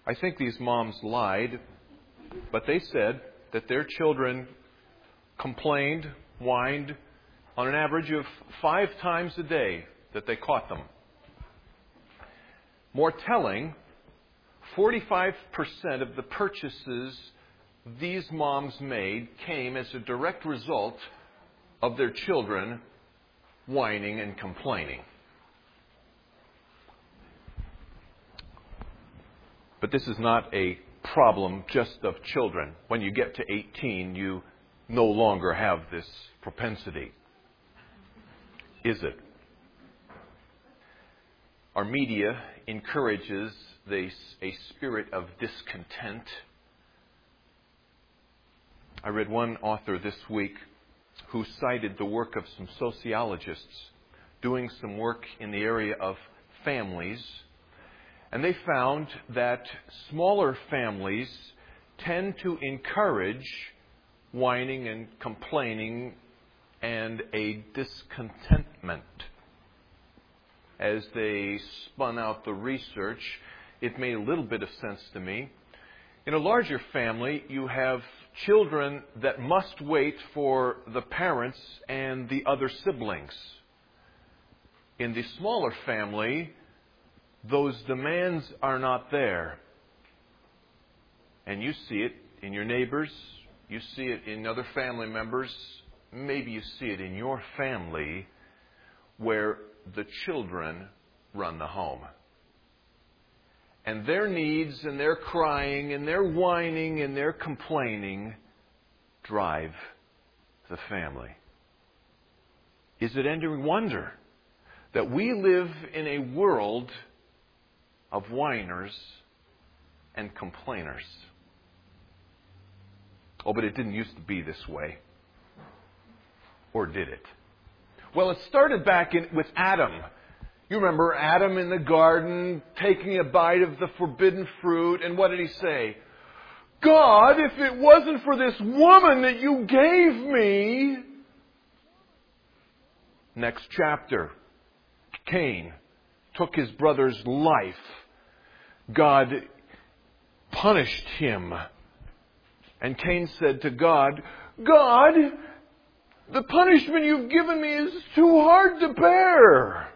I think these moms lied, but they said that their children complained, whined, on an average of 5 times a day that they caught them. More telling, 45% of the purchases these moms made came as a direct result of their children whining and complaining. But this is not a problem just of children. When you get to 18, you no longer have this propensity. Is it? Our media encourages a spirit of discontent. I read one author this week who cited the work of some sociologists doing some work in the area of families. And they found that smaller families tend to encourage whining and complaining and a discontentment. As they spun out the research, it made a little bit of sense to me. In a larger family, you have children that must wait for the parents and the other siblings. In the smaller family, those demands are not there. And you see it in your neighbors, you see it in other family members, maybe you see it in your family where the children run the home. And their needs and their crying and their whining and their complaining drive the family. Is it any wonder that we live in a world of whiners and complainers? Oh, but it didn't used to be this way. Or did it? Well, it started back with Adam. You remember Adam in the garden taking a bite of the forbidden fruit, and what did he say? God, if it wasn't for this woman that you gave me. Next chapter. Cain took his brother's life. God punished him. And Cain said to God, God, the punishment you've given me is too hard to bear.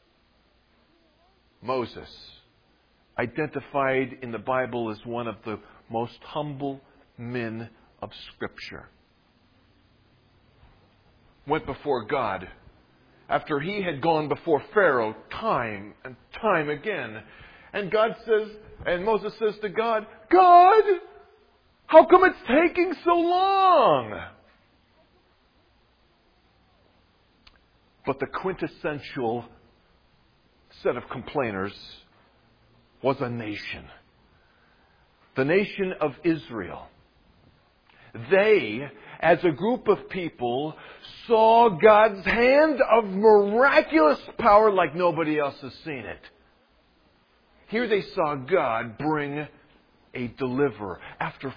Moses, identified in the Bible as one of the most humble men of Scripture, went before God after he had gone before Pharaoh time and time again. And God says, and Moses says to God, God, how come it's taking so long? But the quintessential set of complainers was a nation. The nation of Israel. They, as a group of people, saw God's hand of miraculous power like nobody else has seen it. Here they saw God bring a deliverer after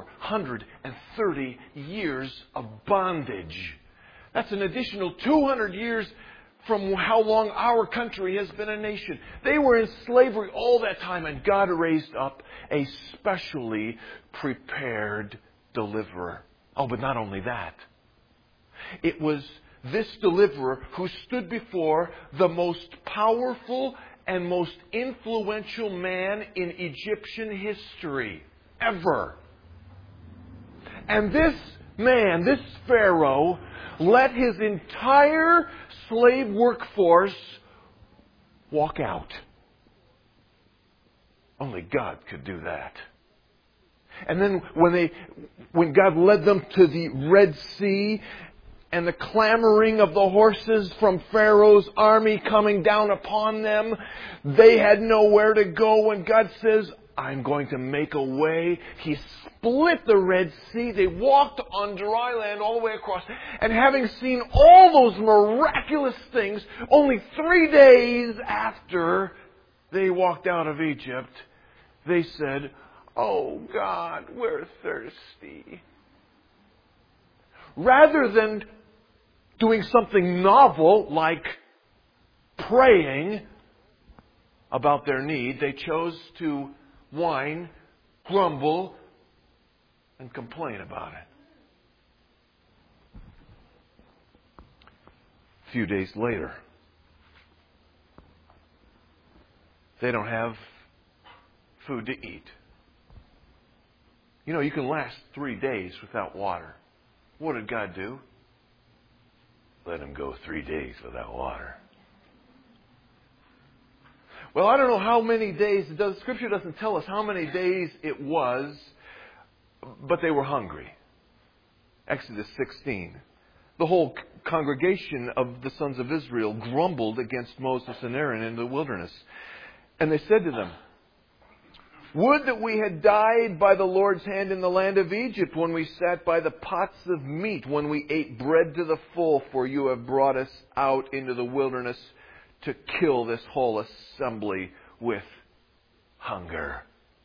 430 years of bondage. That's an additional 200 years from how long our country has been a nation. They were in slavery all that time, and God raised up a specially prepared deliverer. Oh, but not only that. It was this deliverer who stood before the most powerful and most influential man in Egyptian history ever. And this man, this Pharaoh, let his entire slave workforce walk out. Only God could do that. And then when God led them to the Red Sea, and the clamoring of the horses from Pharaoh's army coming down upon them, they had nowhere to go. And God says, I'm going to make a way. He split the Red Sea. They walked on dry land all the way across. And having seen all those miraculous things, only 3 days after they walked out of Egypt, they said, oh God, we're thirsty. Rather than doing something novel like praying about their need, they chose to whine, grumble, and complain about it. A few days later, they don't have food to eat. You know, you can last 3 days without water. What did God do? Let them go 3 days without water. Well, I don't know how many days. Scripture doesn't tell us how many days it was, but they were hungry. Exodus 16. The whole congregation of the sons of Israel grumbled against Moses and Aaron in the wilderness. And they said to them, "Would that we had died by the Lord's hand in the land of Egypt, when we sat by the pots of meat, when we ate bread to the full, for you have brought us out into the wilderness to kill this whole assembly with hunger."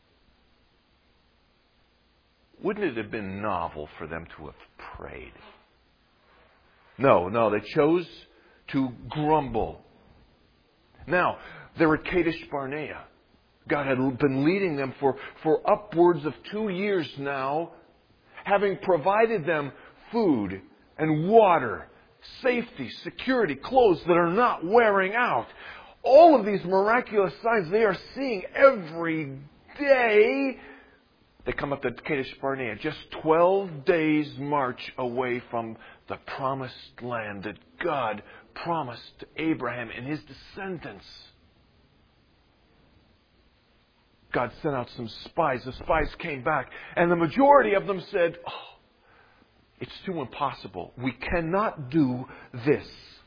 Wouldn't it have been novel for them to have prayed? No, they chose to grumble. Now, they're at Kadesh Barnea. God had been leading them for upwards of 2 years now, having provided them food and water, safety, security, clothes that are not wearing out. All of these miraculous signs they are seeing every day. They come up to Kadesh Barnea, just 12 days march away from the promised land that God promised to Abraham and his descendants. God sent out some spies. The spies came back, and the majority of them said, "Oh, it's too impossible. We cannot do this."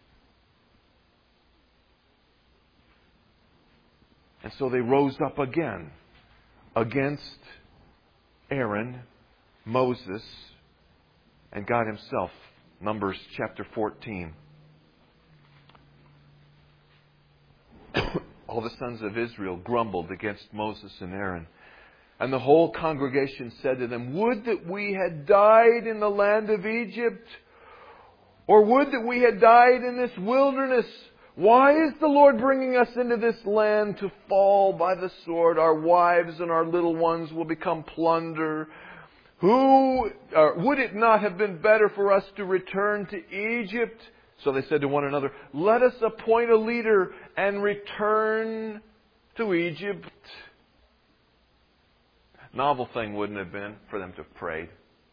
And so they rose up again against Aaron, Moses, and God himself. Numbers chapter 14. All the sons of Israel grumbled against Moses and Aaron. And the whole congregation said to them, "Would that we had died in the land of Egypt, or would that we had died in this wilderness. Why is the Lord bringing us into this land to fall by the sword? Our wives and our little ones will become plunder. Would it not have been better for us to return to Egypt?" So they said to one another, "Let us appoint a leader and return to Egypt." Novel thing wouldn't have been for them to have prayed.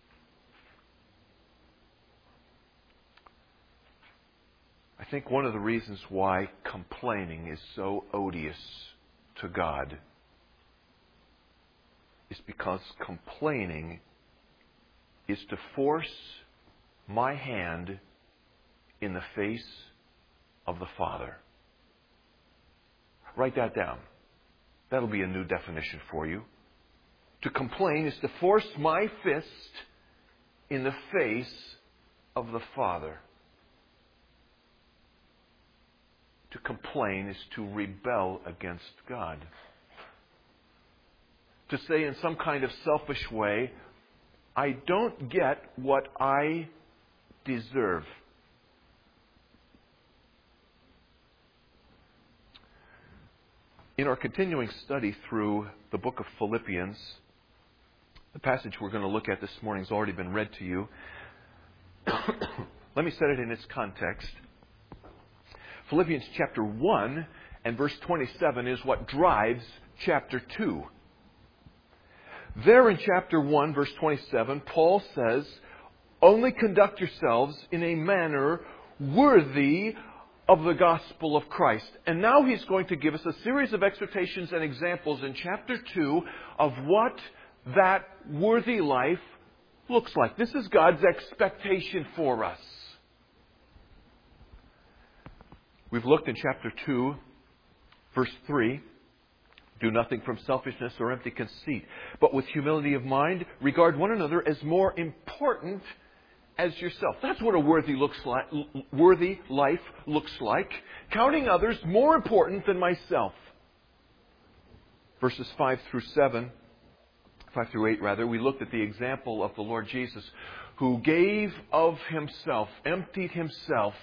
I think one of the reasons why complaining is so odious to God is because complaining is to force my hand in the face of the Father. Write that down. That'll be a new definition for you. To complain is to force my fist in the face of the Father. To complain is to rebel against God. To say in some kind of selfish way, "I don't get what I deserve." In our continuing study through the book of Philippians, the passage we're going to look at this morning has already been read to you. Let me set it in its context. Philippians chapter 1 and verse 27 is what drives chapter 2. There in chapter 1, verse 27, Paul says, "Only conduct yourselves in a manner worthy of the gospel of Christ." And now he's going to give us a series of exhortations and examples in chapter 2 of what that worthy life looks like. This is God's expectation for us. We've looked in chapter 2, verse 3. "Do nothing from selfishness or empty conceit, but with humility of mind, regard one another as more important as yourself." That's what a worthy life looks like. Counting others more important than myself. Verses 5 through 8, we looked at the example of the Lord Jesus, who gave of himself, emptied himself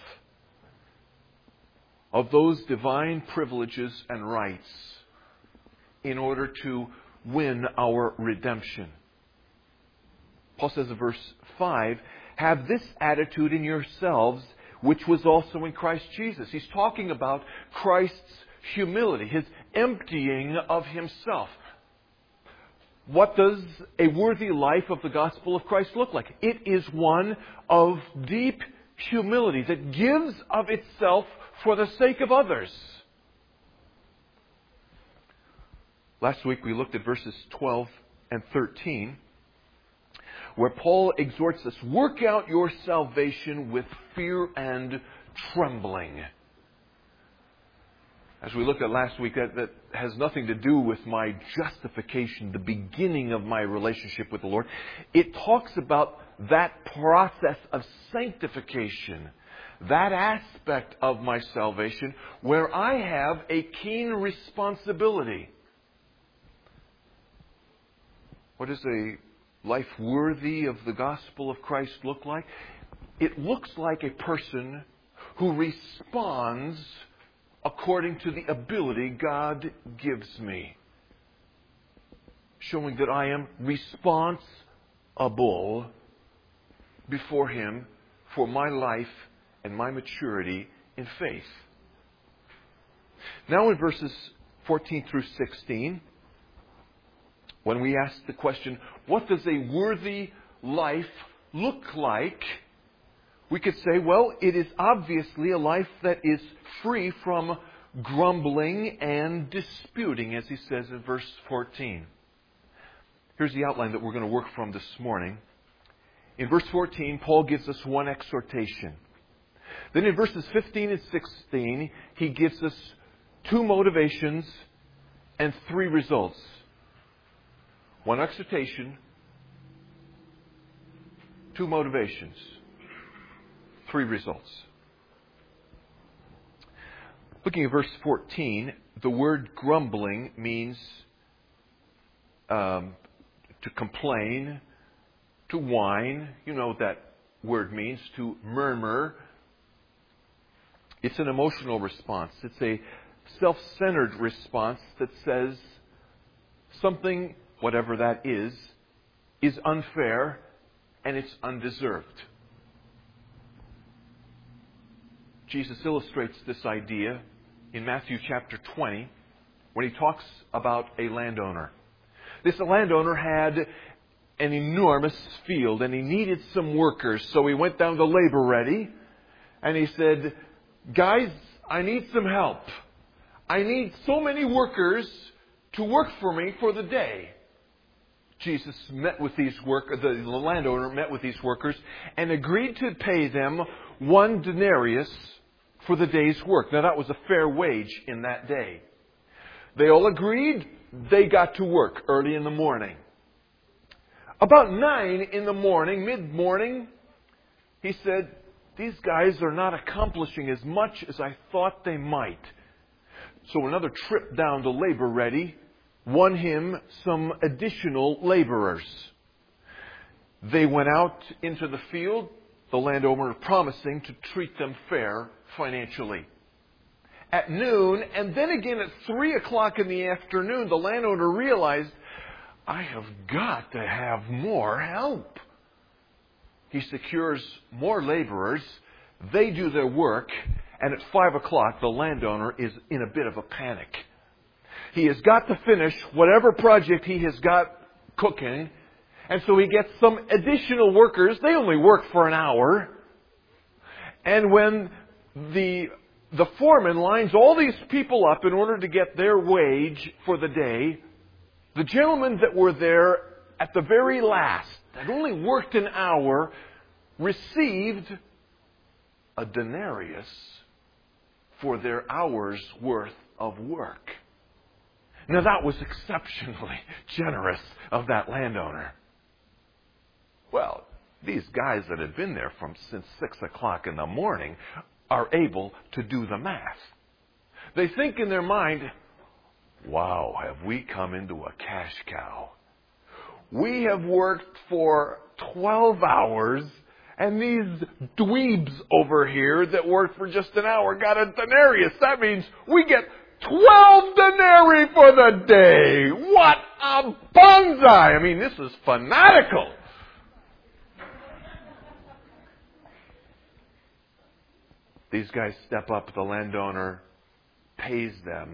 of those divine privileges and rights in order to win our redemption. Paul says in verse 5, have this attitude in yourselves, which was also in Christ Jesus. He's talking about Christ's humility, His emptying of Himself. What does a worthy life of the gospel of Christ look like? It is one of deep humility that gives of itself for the sake of others. Last week we looked at verses 12 and 13, where Paul exhorts us, work out your salvation with fear and trembling. As we looked at last week, that has nothing to do with my justification, the beginning of my relationship with the Lord. It talks about that process of sanctification, that aspect of my salvation where I have a keen responsibility. What does a life worthy of the gospel of Christ look like? It looks like a person who responds according to the ability God gives me. Showing that I am responsible before Him for my life and my maturity in faith. Now in verses 14 through 16, when we ask the question, what does a worthy life look like? We could say, well, it is obviously a life that is free from grumbling and disputing, as he says in verse 14. Here's the outline that we're going to work from this morning. In verse 14, Paul gives us one exhortation. Then in verses 15 and 16, he gives us two motivations and three results. One exhortation, two motivations, three results. Looking at verse 14, the word grumbling means to complain, to whine. You know what that word means, to murmur. It's an emotional response. It's a self-centered response that says something, whatever that is unfair and it's undeserved. Jesus illustrates this idea in Matthew chapter 20 when He talks about a landowner. This landowner had an enormous field and he needed some workers, so he went down to Labor Ready and he said, guys, I need some help. I need so many workers to work for me for the day. Jesus met with these workers, the landowner met with these workers and agreed to pay them 1 denarius for the day's work. Now that was a fair wage in that day. They all agreed. They got to work early in the morning. About 9 in the morning, mid-morning, he said, these guys are not accomplishing as much as I thought they might. So another trip down to Labor Ready won him some additional laborers. They went out into the field, the landowner promising to treat them fair financially. At noon, and then again at 3 o'clock in the afternoon, the landowner realized, I have got to have more help. He secures more laborers. They do their work. And at 5 o'clock, the landowner is in a bit of a panic. He has got to finish whatever project he has got cooking. And so he gets some additional workers. They only work for an hour. And when the foreman lines all these people up in order to get their wage for the day, the gentlemen that were there at the very last, that only worked an hour, received a denarius for their hour's worth of work. Now that was exceptionally generous of that landowner. Well, these guys that had been there since 6 o'clock in the morning are able to do the math. They think in their mind, wow, have we come into a cash cow? We have worked for 12 hours, and these dweebs over here that worked for just an hour got a denarius. That means we get 12 denarii for the day. What a bonsai. I mean, this is fanatical. These guys step up. The landowner pays them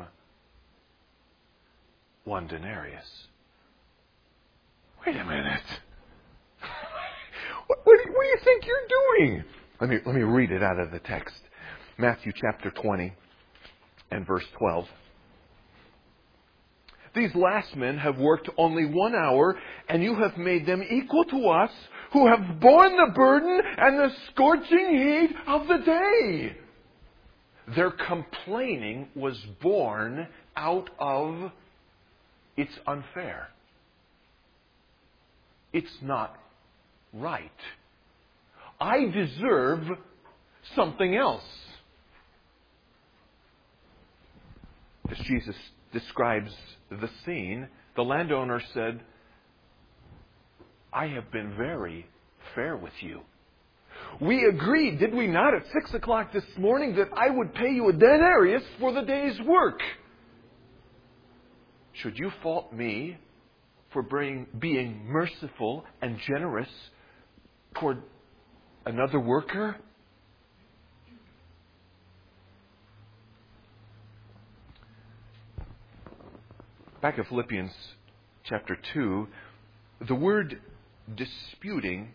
1 denarius. Wait a minute. What do you think you're doing? Let me read it out of the text. Matthew chapter 20 and verse 12. These last men have worked only 1 hour, and you have made them equal to us, who have borne the burden and the scorching heat of the day. Their complaining was born out of it's unfair. It's not right. I deserve something else. As Jesus describes the scene, the landowner said, I have been very fair with you. We agreed, did we not, at 6 o'clock this morning that I would pay you a denarius for the day's work. Should you fault me for being merciful and generous toward another worker? Back in Philippians chapter 2, the word disputing,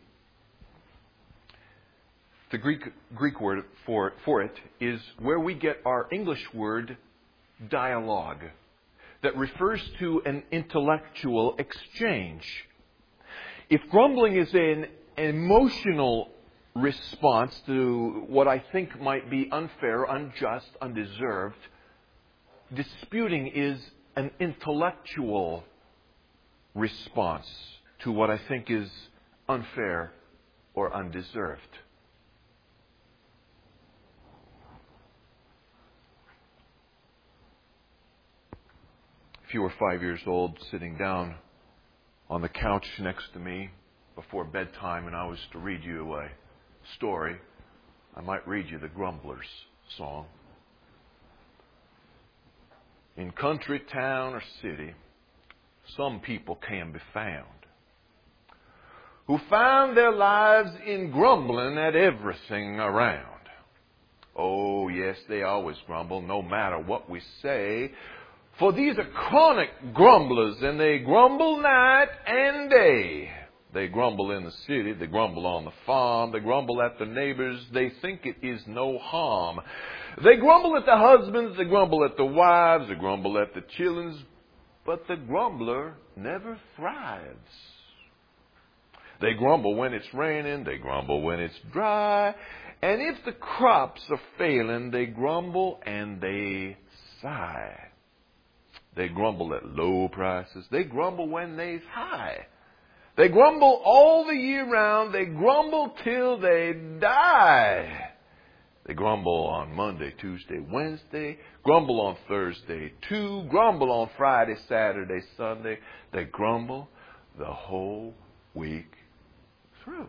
the Greek word for it is where we get our English word dialogue, that refers to an intellectual exchange. If grumbling is an emotional response to what I think might be unfair, unjust, undeserved, disputing is an intellectual response to what I think is unfair or undeserved. If you were 5 years old, sitting down on the couch next to me before bedtime and I was to read you a story, I might read you the Grumblers song. In country, town, or city, some people can be found who find their lives in grumbling at everything around. Oh, yes, they always grumble, no matter what we say. For these are chronic grumblers, and they grumble night and day. They grumble in the city, they grumble on the farm, they grumble at their neighbors, they think it is no harm. They grumble at the husbands, they grumble at the wives, they grumble at the children, but the grumbler never thrives. They grumble when it's raining, they grumble when it's dry, and if the crops are failing, they grumble and they sigh. They grumble at low prices, they grumble when they's high. They grumble all the year round, they grumble till they die. They grumble on Monday, Tuesday, Wednesday, grumble on Thursday too, grumble on Friday, Saturday, Sunday. They grumble the whole week through.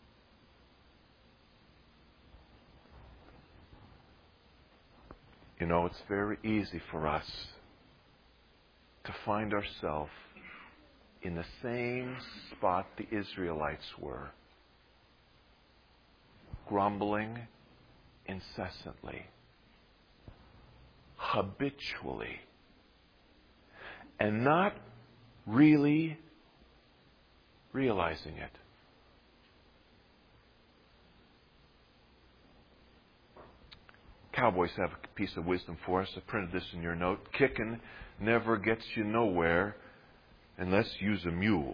You know, it's very easy for us to find ourselves in the same spot the Israelites were, grumbling incessantly, habitually, and not really realizing it. Cowboys have a piece of wisdom for us. I printed this in your note. Kicking never gets you nowhere unless you use a mule.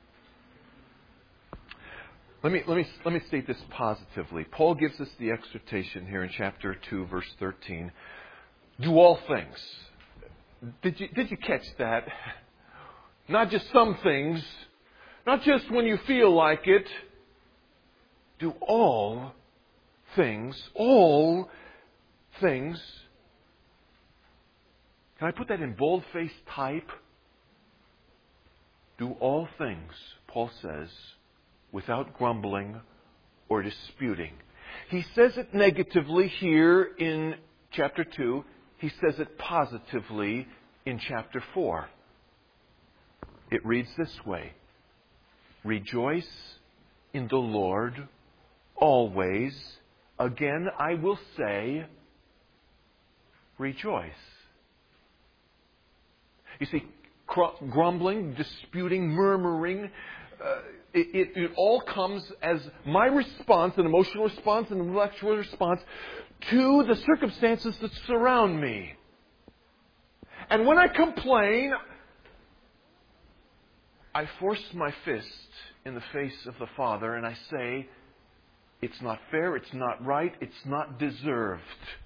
Let me state this positively. Paul gives us the exhortation here in chapter 2, verse 13. Do all things. Did you catch that? Not just some things. Not just when you feel like it. Do all things. All things. Can I put that in bold-faced type? Do all things, Paul says, without grumbling or disputing. He says it negatively here in chapter 2. He says it positively in chapter 4. It reads this way: Rejoice in the Lord always. Again, I will say, rejoice. You see, grumbling, disputing, murmuring, it all comes as my response, an emotional response, an intellectual response to the circumstances that surround me. And when I complain, I force my fist in the face of the Father and I say, it's not fair, it's not right, it's not deserved.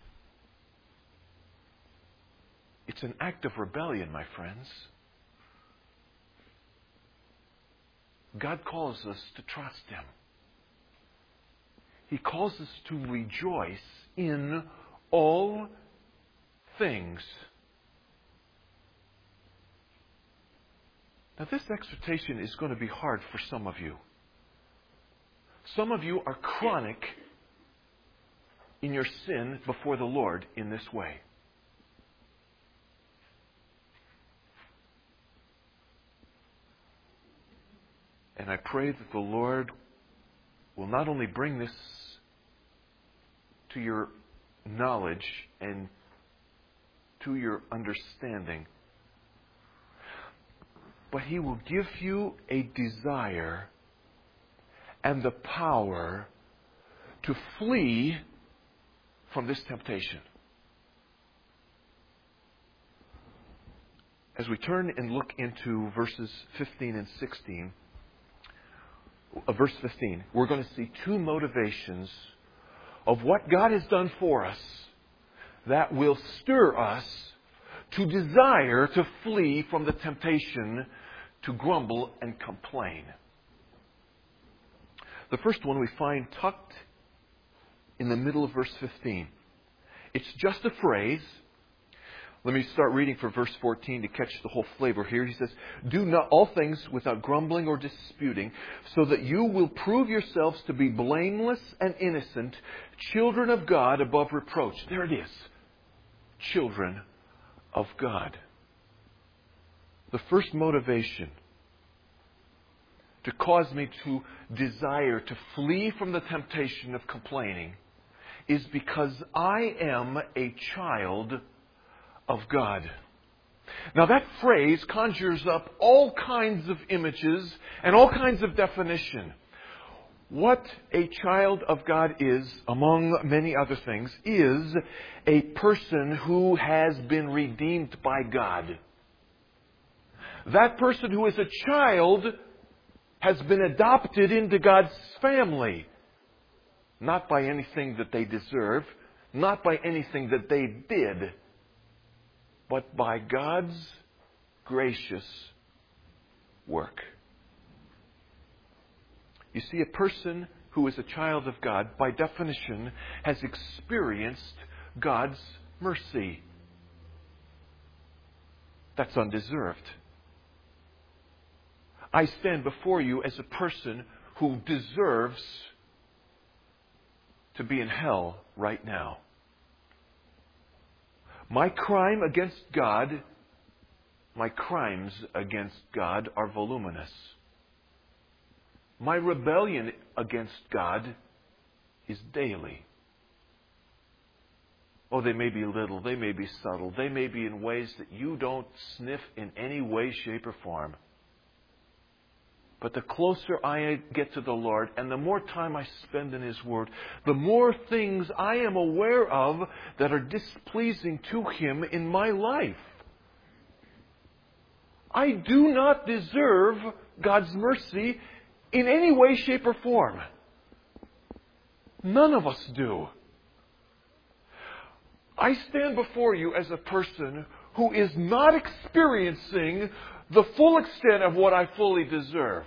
It's an act of rebellion, my friends. God calls us to trust Him. He calls us to rejoice in all things. Now, this exhortation is going to be hard for some of you. Some of you are chronic in your sin before the Lord in this way. And I pray that the Lord will not only bring this to your knowledge and to your understanding, but He will give you a desire and the power to flee from this temptation. As we turn and look into verses 15 and 16, verse 15, we're going to see two motivations of what God has done for us that will stir us to desire to flee from the temptation to grumble and complain. The first one we find tucked in the middle of verse 15. It's just a phrase. Let me start reading for verse 14 to catch the whole flavor here. He says, do not all things without grumbling or disputing, so that you will prove yourselves to be blameless and innocent, children of God above reproach. There it is. Children of God. The first motivation to cause me to desire to flee from the temptation of complaining is because I am a child of God. Now that phrase conjures up all kinds of images and all kinds of definition. What a child of God is, among many other things, is a person who has been redeemed by God. That person who is a child has been adopted into God's family. Not by anything that they deserve, not by anything that they did, but by God's gracious work. You see, a person who is a child of God, by definition, has experienced God's mercy. That's undeserved. I stand before you as a person who deserves to be in hell right now. My crime against God, my crimes against God are voluminous. My rebellion against God is daily. Oh, they may be little, they may be subtle, they may be in ways that you don't sniff in any way, shape, or form. But the closer I get to the Lord and the more time I spend in His Word, the more things I am aware of that are displeasing to Him in my life. I do not deserve God's mercy in any way, shape, or form. None of us do. I stand before you as a person who is not experiencing the full extent of what I fully deserve.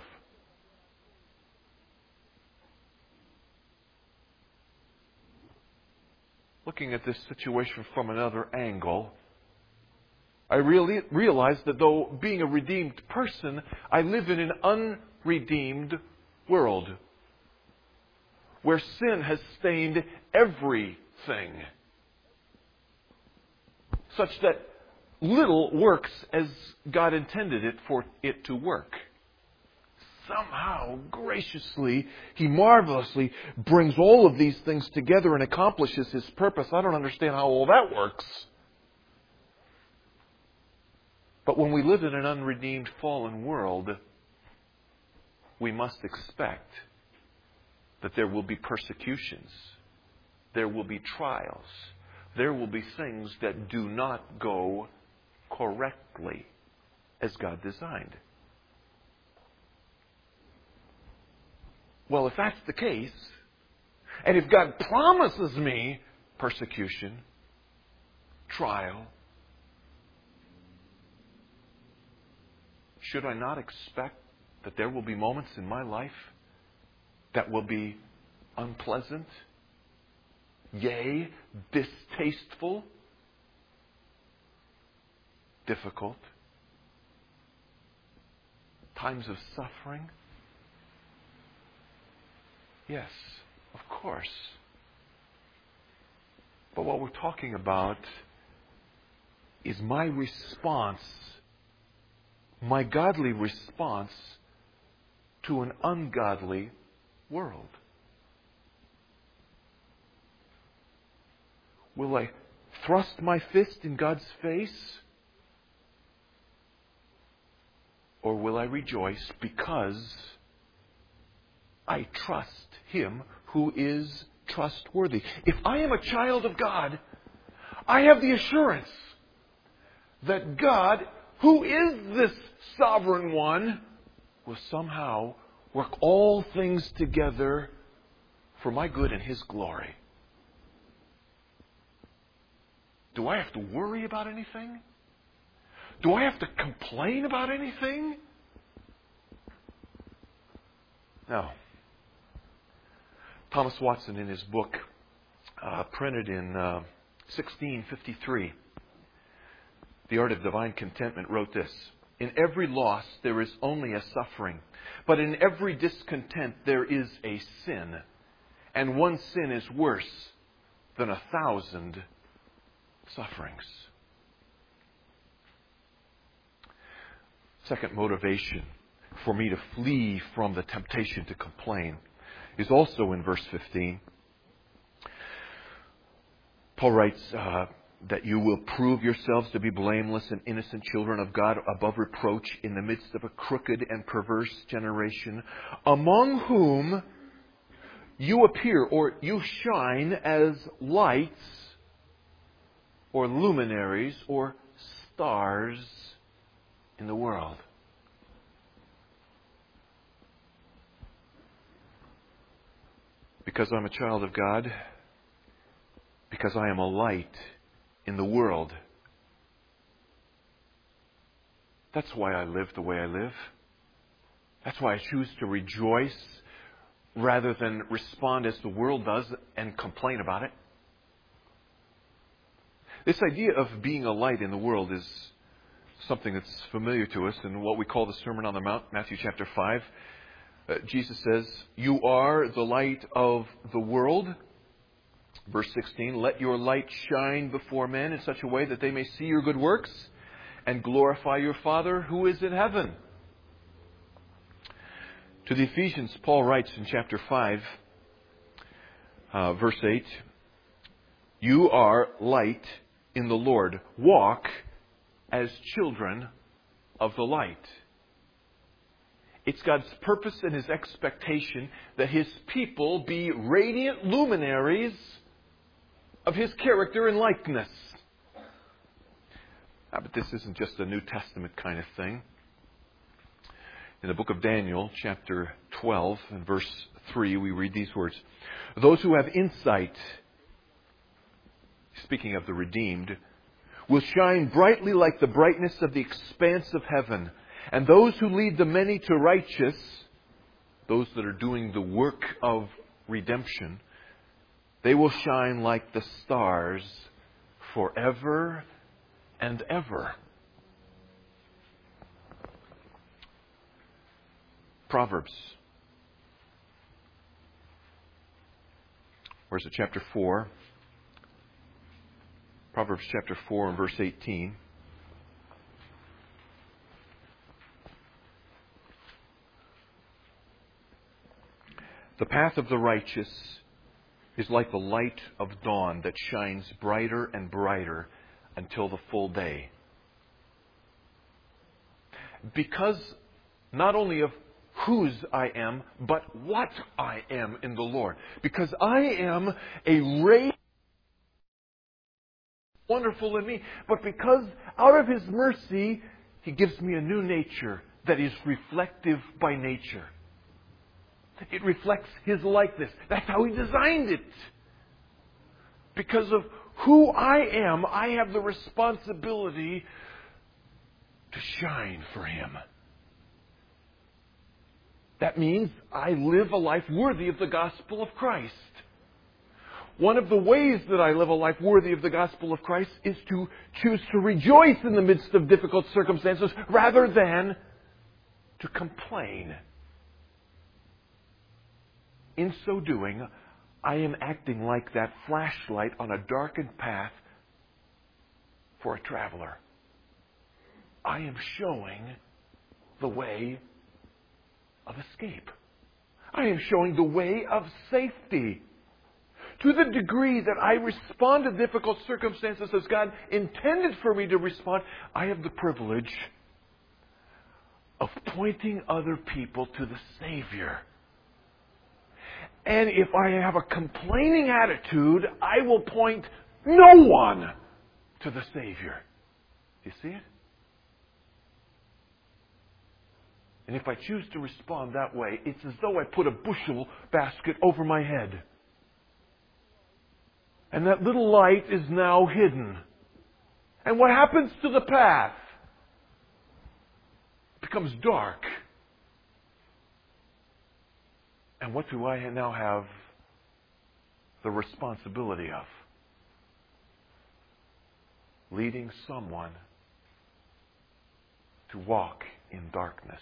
Looking at this situation from another angle, I really realize that though being a redeemed person, I live in an unredeemed world where sin has stained everything, such that little works as God intended it for it to work. Somehow, graciously, He marvelously brings all of these things together and accomplishes His purpose. I don't understand how all that works. But when we live in an unredeemed, fallen world, we must expect that there will be persecutions. There will be trials. There will be things that do not go correctly as God designed. Well, if that's the case, and if God promises me persecution, trial, should I not expect that there will be moments in my life that will be unpleasant, yea, distasteful, difficult, times of suffering? Yes, of course. But what we're talking about is my response, my godly response to an ungodly world. Will I thrust my fist in God's face? Or will I rejoice because I trust Him who is trustworthy? If I am a child of God, I have the assurance that God, who is this sovereign one, will somehow work all things together for my good and His glory. Do I have to worry about anything? Do I have to complain about anything? No. Thomas Watson, in his book, printed in 1653, The Art of Divine Contentment, wrote this: "In every loss there is only a suffering, but in every discontent there is a sin, and one sin is worse than 1,000 sufferings." Second motivation for me to flee from the temptation to complain is also in verse 15. Paul writes that you will prove yourselves to be blameless and innocent children of God, above reproach, in the midst of a crooked and perverse generation, among whom you appear, or you shine, as lights or luminaries or stars in the world. Because I'm a child of God, because I am a light in the world, that's why I live the way I live. That's why I choose to rejoice rather than respond as the world does and complain about it. This idea of being a light in the world is something that's familiar to us in what we call the Sermon on the Mount, Matthew chapter 5. Jesus says, "You are the light of the world." Verse 16, "Let your light shine before men in such a way that they may see your good works and glorify your Father who is in heaven." To the Ephesians, Paul writes in chapter 5, verse 8, "You are light in the Lord. Walk as children of the light." It's God's purpose and His expectation that His people be radiant luminaries of His character and likeness. But this isn't just a New Testament kind of thing. In the book of Daniel, chapter 12, and verse 3, we read these words: "Those who have insight," speaking of the redeemed, "will shine brightly like the brightness of the expanse of heaven. And those who lead the many to righteous," those that are doing the work of redemption, "they will shine like the stars forever and ever." Proverbs. Where's it? Chapter 4. Proverbs chapter 4 and verse 18. The path of the righteous is like the light of dawn that shines brighter and brighter until the full day. Because not only of whose I am, but what I am in the Lord. Because I am a ray wonderful in me, but because out of His mercy, He gives me a new nature that is reflective by nature. It reflects His likeness. That's how He designed it. Because of who I am, I have the responsibility to shine for Him. That means I live a life worthy of the gospel of Christ. One of the ways that I live a life worthy of the gospel of Christ is to choose to rejoice in the midst of difficult circumstances rather than to complain. In so doing, I am acting like that flashlight on a darkened path for a traveler. I am showing the way of escape. I am showing the way of safety. To the degree that I respond to difficult circumstances as God intended for me to respond, I have the privilege of pointing other people to the Savior. And if I have a complaining attitude, I will point no one to the Savior. Do you see it? And if I choose to respond that way, it's as though I put a bushel basket over my head. And that little light is now hidden. And what happens to the path? It becomes dark. And what do I now have the responsibility of? Leading someone to walk in darkness.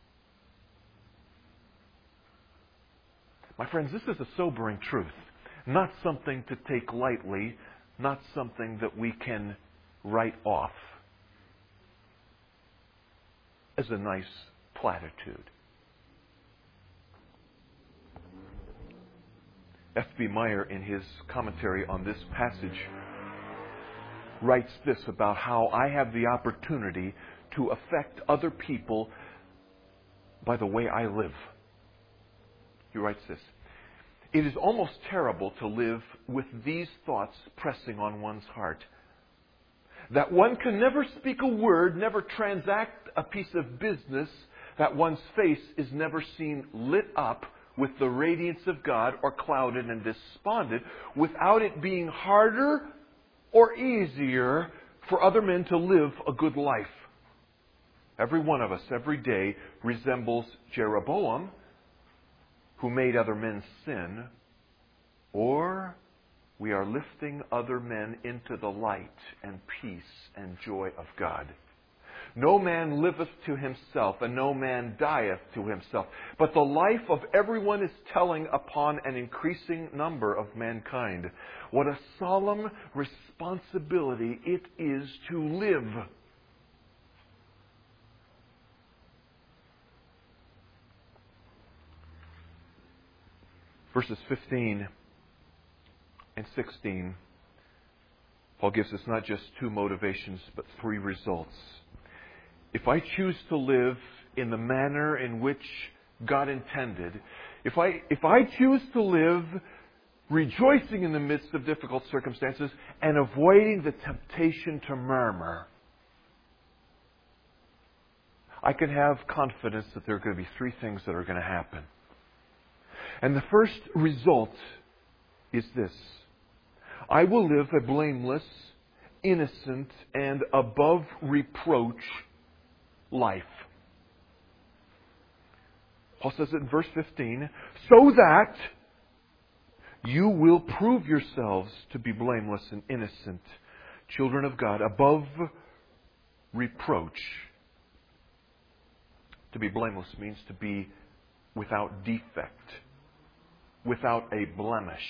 My friends, this is a sobering truth. Not something to take lightly, not something that we can write off as a nice platitude. F.B. Meyer, in his commentary on this passage, writes this about how I have the opportunity to affect other people by the way I live. He writes this: "It is almost terrible to live with these thoughts pressing on one's heart. That one can never speak a word, never transact a piece of business, that one's face is never seen lit up with the radiance of God or clouded and despondent, without it being harder or easier for other men to live a good life. Every one of us, every day, resembles Jeroboam, who made other men sin, or we are lifting other men into the light and peace and joy of God. No man liveth to himself, and no man dieth to himself. But the life of everyone is telling upon an increasing number of mankind. What a solemn responsibility it is to live. Verses 15 and 16, Paul gives us not just two motivations, but three results. If I choose to live in the manner in which God intended, if I choose to live rejoicing in the midst of difficult circumstances and avoiding the temptation to murmur, I can have confidence that there are going to be three things that are going to happen. And the first result is this: I will live a blameless, innocent, and above reproach life. Paul says it in verse 15, so that you will prove yourselves to be blameless and innocent, children of God, above reproach. To be blameless means to be without defect, without a blemish.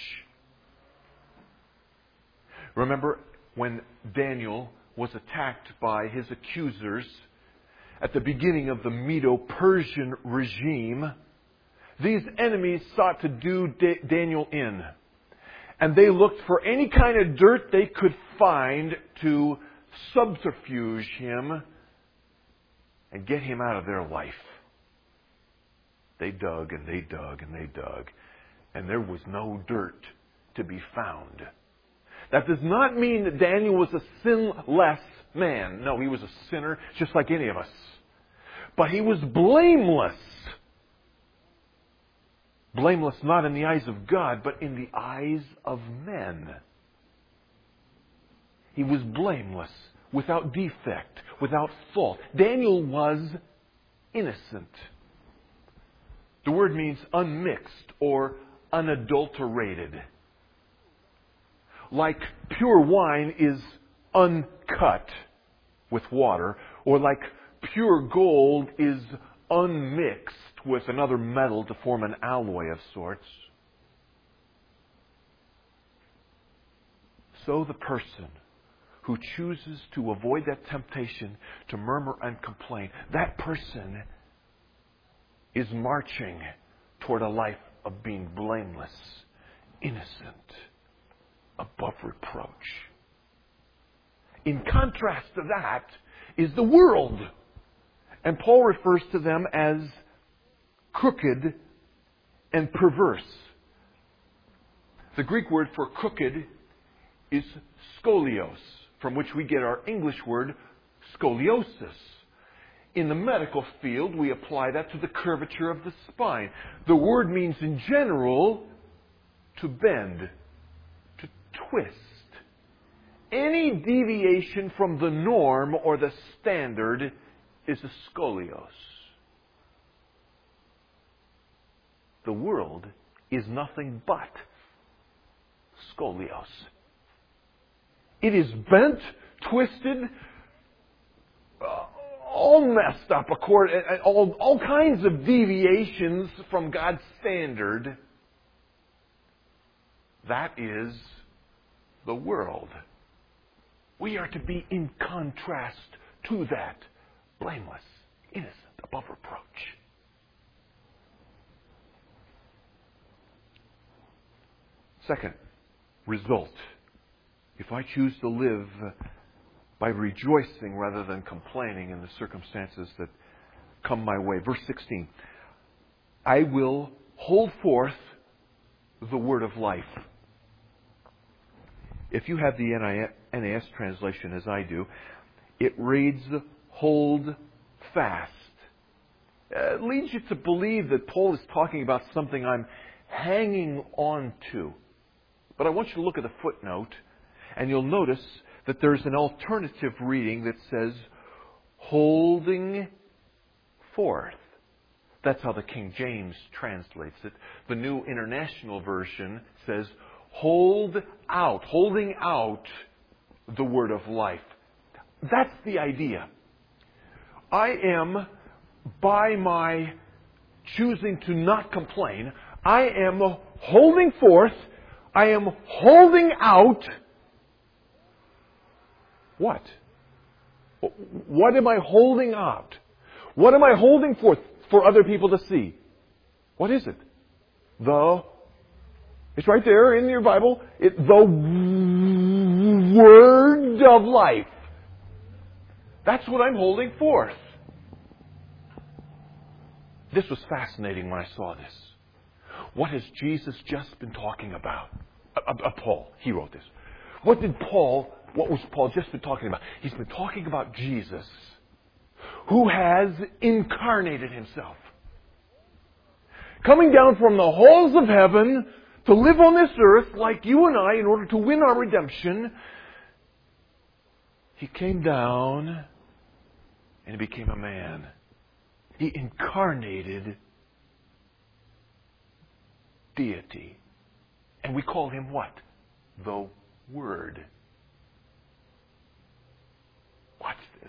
Remember when Daniel was attacked by his accusers at the beginning of the Medo-Persian regime, these enemies sought to do Daniel in. And they looked for any kind of dirt they could find to subterfuge him and get him out of their life. They dug and they dug and they dug, and there was no dirt to be found. That does not mean that Daniel was a sinless man. No, he was a sinner just like any of us. But he was blameless. Blameless not in the eyes of God, but in the eyes of men. He was blameless, without defect, without fault. Daniel was innocent. The word means unmixed or unadulterated. Like pure wine is uncut with water, or like pure gold is unmixed with another metal to form an alloy of sorts. So the person who chooses to avoid that temptation to murmur and complain, that person is marching toward a life of being blameless, innocent, above reproach. In contrast to that is the world. And Paul refers to them as crooked and perverse. The Greek word for crooked is scolios, from which we get our English word scoliosis. In the medical field, we apply that to the curvature of the spine. The word means in general to bend, to twist. Any deviation from the norm or the standard is a scolios. The world is nothing but scolios. It is bent, twisted, all messed up, all kinds of deviations from God's standard. That is the world. We are to be in contrast to that, blameless, innocent, above reproach. Second result. If I choose to live by rejoicing rather than complaining in the circumstances that come my way. Verse 16. I will hold forth the word of life. If you have the NAS translation as I do, it reads, hold fast. It leads you to believe that Paul is talking about something I'm hanging on to. But I want you to look at the footnote, and you'll notice that there's an alternative reading that says, holding forth. That's how the King James translates it. The New International Version says, hold out, holding out the word of life. That's the idea. I am, by my choosing to not complain, I am holding forth, I am holding out. What? What am I holding out? What am I holding forth for other people to see? What is it? It's right there in your Bible. The word of life. That's what I'm holding forth. This was fascinating when I saw this. What has Jesus just been talking about? Paul, he wrote this. What was Paul just been talking about? He's been talking about Jesus, who has incarnated himself. Coming down from the halls of heaven to live on this earth like you and I in order to win our redemption. He came down and he became a man. He incarnated deity. And we call him what? The Word. Watch this.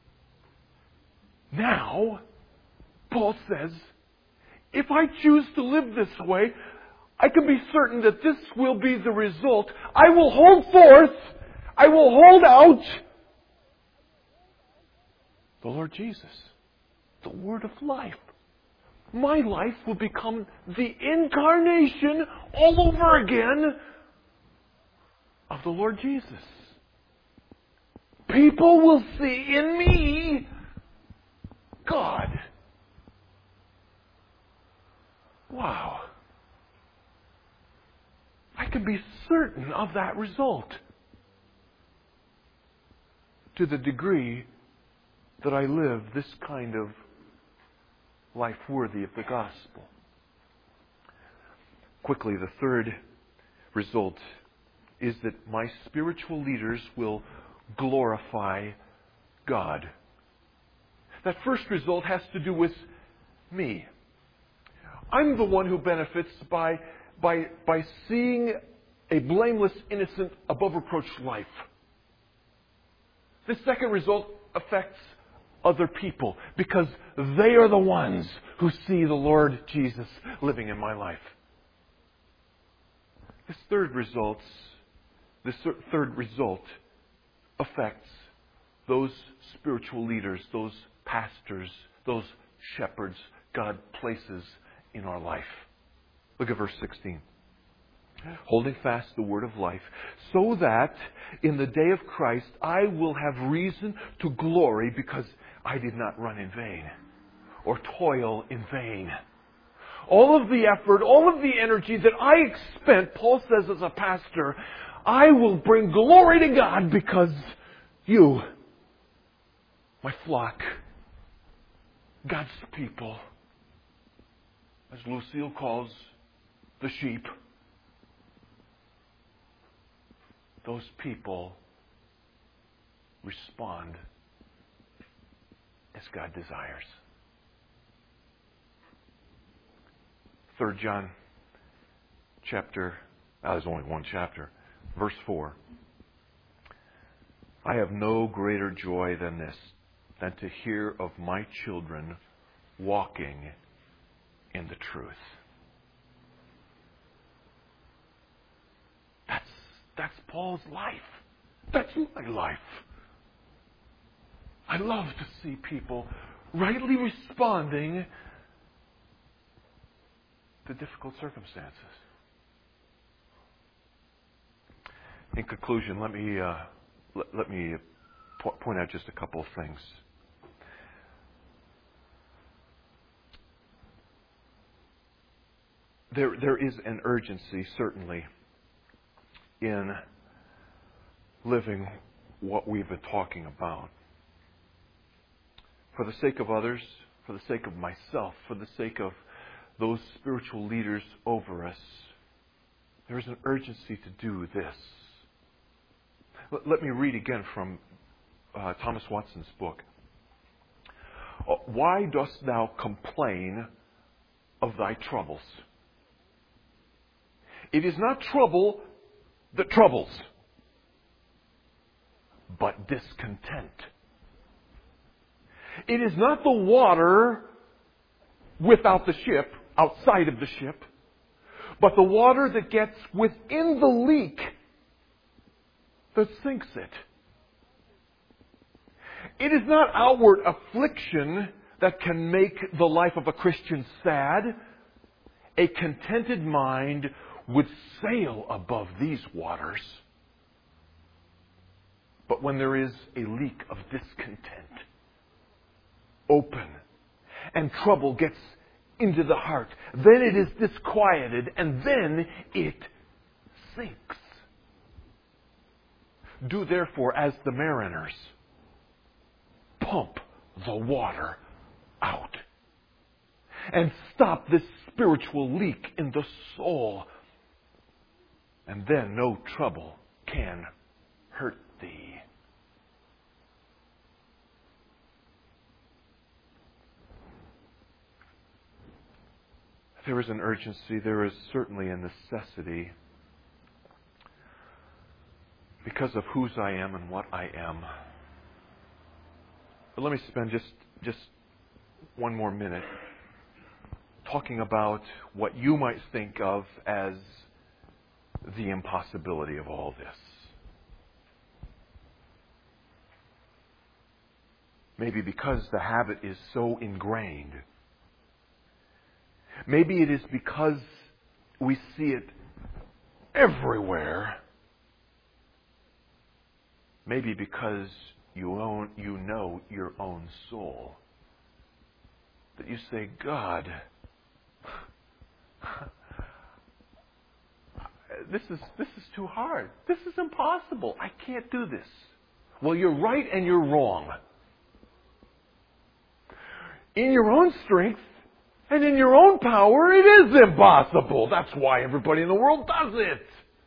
Now, Paul says, if I choose to live this way, I can be certain that this will be the result. I will hold forth, I will hold out the Lord Jesus, the Word of life. my life will become the incarnation all over again of the Lord Jesus. People will see in me God. Wow. I can be certain of that result to the degree that I live this kind of life worthy of the gospel. Quickly, the third result is that my spiritual leaders will glorify God. That first result has to do with me. I'm the one who benefits by seeing a blameless, innocent, above reproach life. The second result affects other people because they are the ones who see the Lord Jesus living in my life. This third result affects those spiritual leaders, those pastors, those shepherds God places in our life. Look at verse 16. Holding fast the word of life, so that in the day of Christ I will have reason to glory because I did not run in vain or toil in vain. All of the effort, all of the energy that I spent, Paul says as a pastor, I will bring glory to God because you, my flock, God's people, as Lucille calls the sheep, those people respond as God desires. 3 John chapter, there's only one chapter, verse 4. I have no greater joy than this, than to hear of my children walking in the truth. That's Paul's life. That's my life. I love to see people rightly responding to difficult circumstances. In conclusion, let me point out just a couple of things. There is an urgency, certainly, in living what we've been talking about. For the sake of others, for the sake of myself, for the sake of those spiritual leaders over us, there is an urgency to do this. Let me read again from Thomas Watson's book. Why dost thou complain of thy troubles? It is not trouble that troubles, but discontent. It is not the water without the ship, outside of the ship, but the water that gets within the leak that sinks it. It is not outward affliction that can make the life of a Christian sad. A contented mind would sail above these waters. But when there is a leak of discontent, open, and trouble gets into the heart, then it is disquieted, and then it sinks. Do therefore as the mariners. Pump the water out. And stop this spiritual leak in the soul. And then no trouble can hurt thee. There is an urgency, there is certainly a necessity, because of whose I am and what I am. But let me spend just one more minute talking about what you might think of as the impossibility of all this. Maybe because the habit is so ingrained. Maybe it is because we see it everywhere. Maybe because you know your own soul. That you say, God, this is too hard. This is impossible. I can't do this. Well, you're right and you're wrong. In your own strength and in your own power, it is impossible. That's why everybody in the world does it.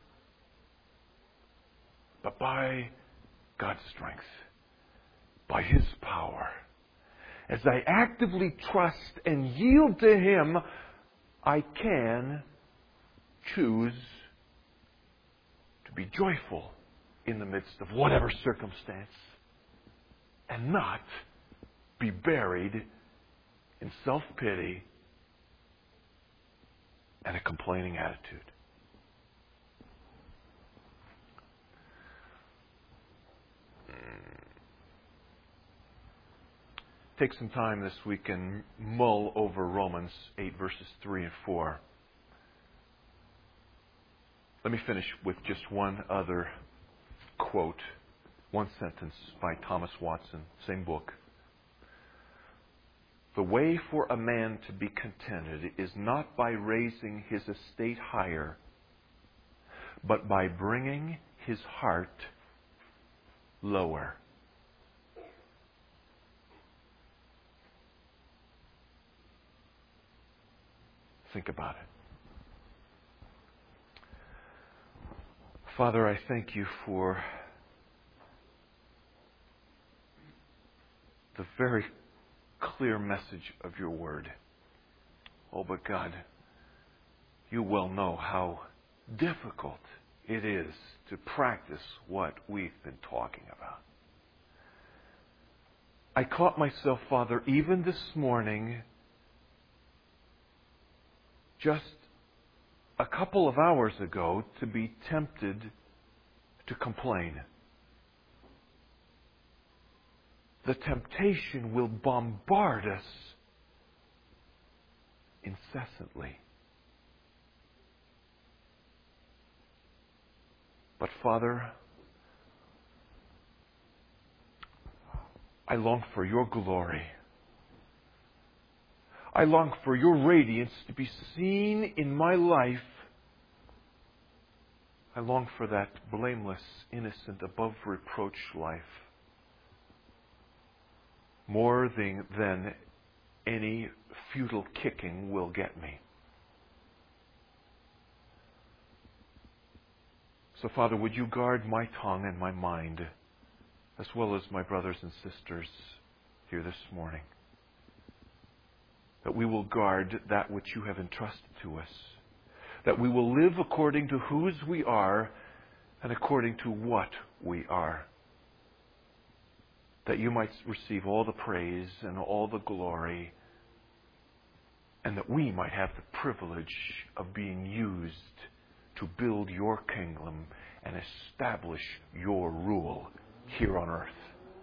But by God's strength, by His power, as I actively trust and yield to Him, I can choose to be joyful in the midst of whatever circumstance and not be buried in self-pity and a complaining attitude. Take some time this week and mull over Romans 8 verses 3 and 4. Let me finish with just one other quote, one sentence by Thomas Watson, same book. The way for a man to be contented is not by raising his estate higher, but by bringing his heart lower. Think about it. Father, I thank you for the very clear message of your word. Oh, but God, you well know how difficult it is to practice what we've been talking about. I caught myself, Father, even this morning, just a couple of hours ago, to be tempted to complain. The temptation will bombard us incessantly. But Father, I long for your glory. I long for your radiance to be seen in my life. I long for that blameless, innocent, above reproach life. More than any futile kicking will get me. So, Father, would you guard my tongue and my mind, as well as my brothers and sisters here this morning? That we will guard that which you have entrusted to us. That we will live according to whose we are and according to what we are. That you might receive all the praise and all the glory, and that we might have the privilege of being used to build your kingdom and establish your rule here on earth.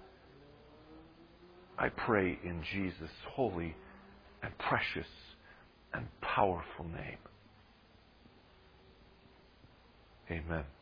I pray in Jesus' holy and precious and powerful name. Amen.